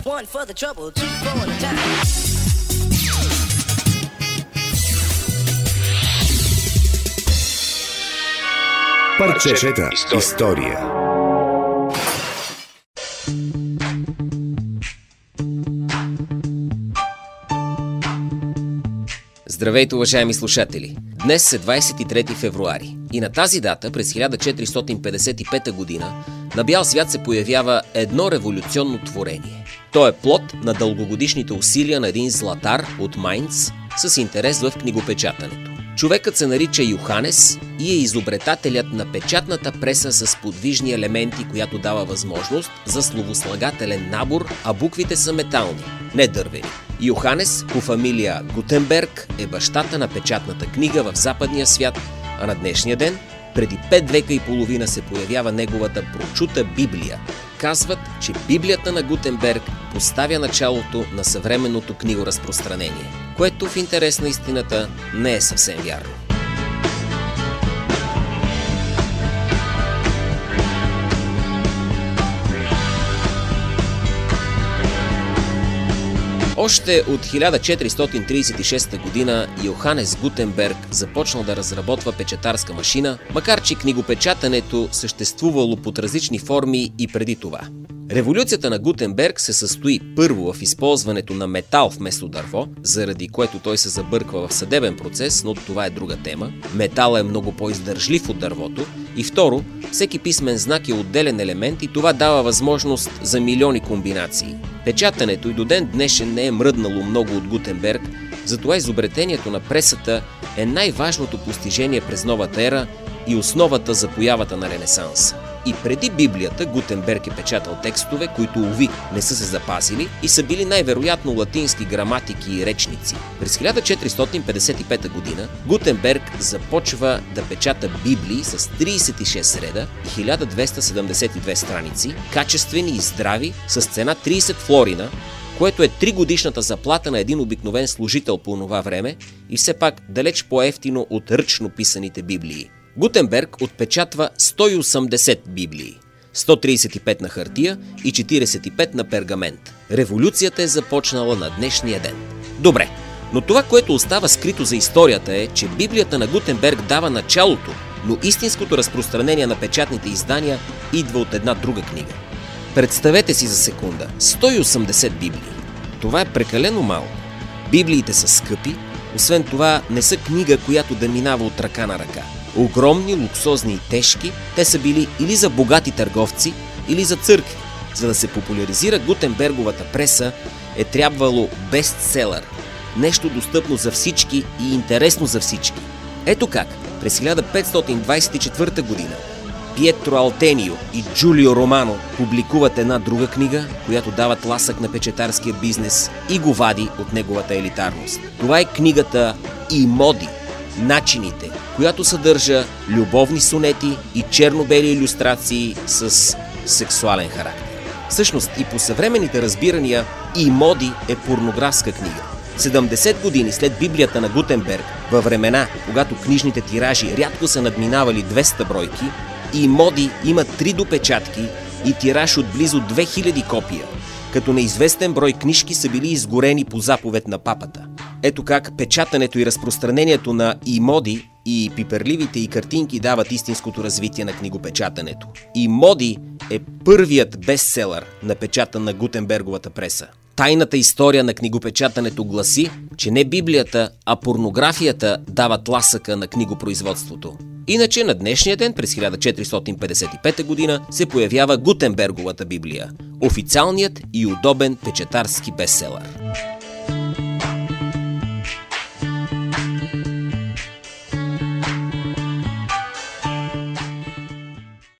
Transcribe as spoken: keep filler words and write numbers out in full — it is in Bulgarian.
One for the trouble, two for the time. Парчета история. Здравейте, уважаеми слушатели! Днес е двадесет и трети февруари и на тази дата, през хиляда четиристотин петдесет и пета година, на бял свят се появява едно революционно творение. То е плод на дългогодишните усилия на един златар от Майнц с интерес в книгопечатането. Човекът се нарича Йоханес и е изобретателят на печатната преса с подвижни елементи, която дава възможност за словослагателен набор, а буквите са метални, не дървени. Йоханес по фамилия Гутенберг е бащата на печатната книга в западния свят, а на днешния ден, преди пет века и половина, се появява неговата прочута Библия. Казват, че Библията на Гутенберг поставя началото на съвременното книгоразпространение, което в интерес на истината не е съвсем вярно. Още от хиляда четиристотин тридесет и шеста година Йоханес Гутенберг започнал да разработва печатарска машина, макар че книгопечатането съществувало под различни форми и преди това. Революцията на Гутенберг се състои първо в използването на метал вместо дърво, заради което той се забърква в съдебен процес, но това е друга тема. Металът е много по-издържлив от дървото. И второ, всеки писмен знак е отделен елемент и това дава възможност за милиони комбинации. Печатането и до ден днешен не е мръднало много от Гутенберг, затова изобретението на пресата е най-важното постижение през новата ера и основата за появата на Ренесанса. И преди Библията Гутенберг е печатал текстове, които, уви, не са се запазили и са били най-вероятно латински граматики и речници. През хиляда четиристотин петдесет и пета година Гутенберг започва да печата Библии с тридесет и шест реда и хиляда двеста седемдесет и две страници, качествени и здрави, с цена тридесет флорина, което е тригодишната заплата на един обикновен служител по онова време и все пак далеч по-евтино от ръчно писаните Библии. Гутенберг отпечатва сто и осемдесет Библии, сто тридесет и пет на хартия и четиридесет и пет на пергамент. Революцията е започнала на днешния ден. Добре, но това, което остава скрито за историята, е, че Библията на Гутенберг дава началото, но истинското разпространение на печатните издания идва от една друга книга. Представете си за секунда сто и осемдесет Библии. Това е прекалено малко. Библиите са скъпи, освен това не са книга, която да минава от ръка на ръка. Огромни, луксозни и тежки, те са били или за богати търговци, или за църкви. За да се популяризира Гутенберговата преса, е трябвало бестселър. Нещо достъпно за всички и интересно за всички. Ето как през хиляда петстотин двадесет и четвърта година Пиетро Алтенио и Джулио Романо публикуват една друга книга, която дава тласък на печатарския бизнес и го вади от неговата елитарност. Това е книгата «И моди. Начините», която съдържа любовни сонети и черно-бели илюстрации с сексуален характер. Всъщност и по съвременните разбирания «И моди» е порнографска книга. седемдесет години след Библията на Гутенберг, във времена, когато книжните тиражи рядко са надминавали двеста бройки, «И моди» има три допечатки и тираж от близо две хиляди копия, като неизвестен брой книжки са били изгорени по заповед на папата. Ето как печатането и разпространението на «И моди» и пиперливите и картинки дават истинското развитие на книгопечатането. «И моди» е първият бестселър, напечатан на Гутенберговата преса. Тайната история на книгопечатането гласи, че не Библията, а порнографията дават тласъка на книгопроизводството. Иначе на днешния ден, през хиляда четиристотин петдесет и пета година, се появява Гутенберговата Библия – официалният и удобен печатарски бестселър.